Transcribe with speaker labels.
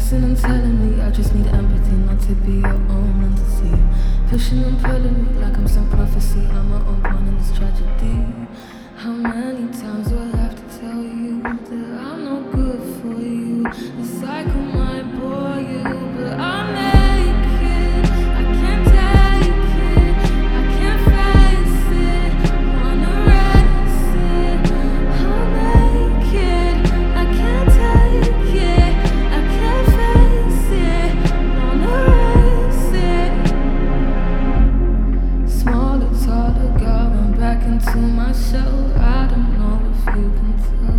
Speaker 1: Pushing and telling me I just need empathy, not to be your own entity. Pushing and pulling me like I'm some prophecy. I'm my own pawn in this tragedy. How many times do I have to tell you that I'm no good for you? The cycle might bore you, but I'm naked. I can't take it, I can't face it, wanna erase it. I'm naked, I can't take it, I can't face it, wanna erase it. Smaller, taller, going back into my shell. I don't know if you can tell.